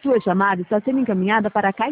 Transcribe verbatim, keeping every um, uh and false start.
sua chamada está sendo encaminhada para a caixa